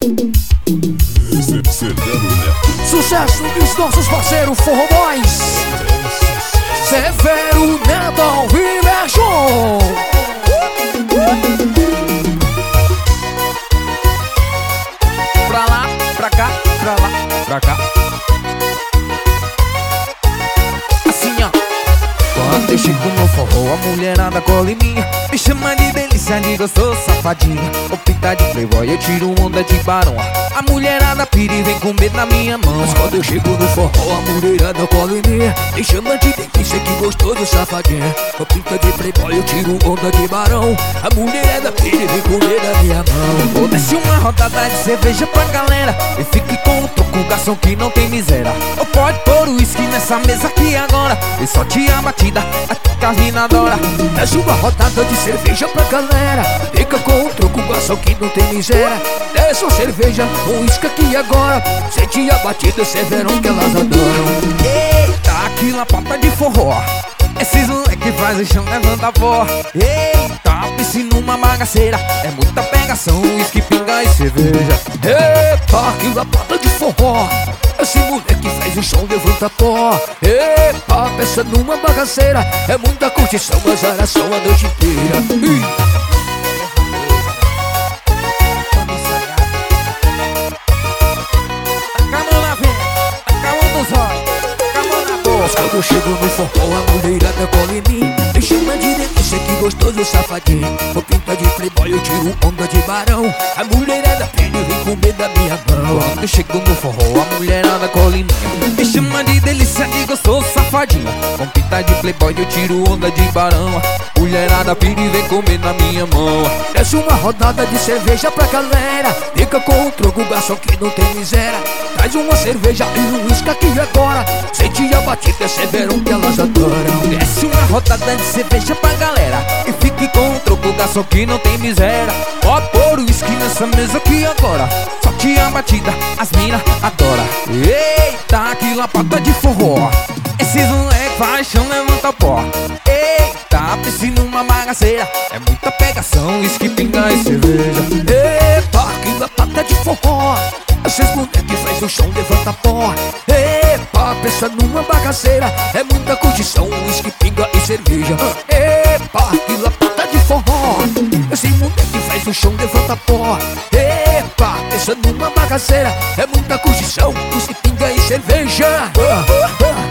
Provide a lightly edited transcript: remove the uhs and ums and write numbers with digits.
Sucesso dos nossos parceiros Forró Boys, Severo, Neto e Merchon. Pra lá, pra cá, pra lá, pra cá. Assim ó. Quando eu chego no forró, a mulherada cola em mim, me chama de delícia, de gostoso, safadinha. Ou pinta de playboy, eu tiro onda de barão. A mulherada pira e vem com medo na minha mão. Mas quando eu chego no forró, a mulherada cola em mim, me chama de delícia, que gostoso, safadinha. Ou pinta de playboy, eu tiro onda de barão. A mulherada pira e vem com medo na minha mão. Vou descer uma rodada de cerveja pra galera e fique com o troco, garçom, que não tem miséria. Ou pode pôr o uísque nessa mesa aqui agora e só te a batida, que as mina adora. Desce uma rodada de cerveja pra galera, fica com o troco, garçom, que não tem miséria. Desce uma cerveja, um uísque aqui agora, sente a batida, esse é verão que elas adoram. Eita, aqui na ponta de forró, esses moleque faz o chão, levanta a pó. Eita, piscina uma bagaceira, é muita pegação, uísque, pinga e cerveja. Eita, aqui na ponta de forró, esse moleque faz o chão, levanta pó. Epa, pensa numa bagaceira, é muita curtição, azaração a noite inteira. Quando eu chego no forró, a mulherada cola em mim, me chama de delícia, que gostoso, safadinho. Vou pinta de playboy, eu tiro onda de barão. A mulherada pede e vem com medo da minha mão. Quando eu chego no forró, a mulherada cola em mim, me chama de delícia, que gostoso, safadinho. Com pinta de playboy, eu tiro onda de barão. Mulherada pede e vem com medo na minha mão. Desce uma rodada de cerveja pra galera, fica com o troco, garçom, que não tem miséria. Traz uma cerveja e um uísque aqui agora, sente a batida, esse é verão que elas adoram. Desce uma rodada de cerveja pra galera e fique com o troco, garçom, que não tem miséria. Pode pôr o uísque nessa mesa aqui agora, só que a batida, as mina adora. Eita, que lapada de forró, esses moleque faz chão, levanta pó. Eita, piscina uma bagaceira, é muita pegação, uísque, pinga e cerveja. Eita, que lapada de forró, esses moleque faz o chão, levanta pó. Epa, pensa numa bagaceira, é muita curtição, uísque, pinga e cerveja. Epa, que lapada de forró, esse moleque faz o chão, levanta pó. Epa, pensa numa bagaceira, é muita curtição, uísque, pinga e cerveja.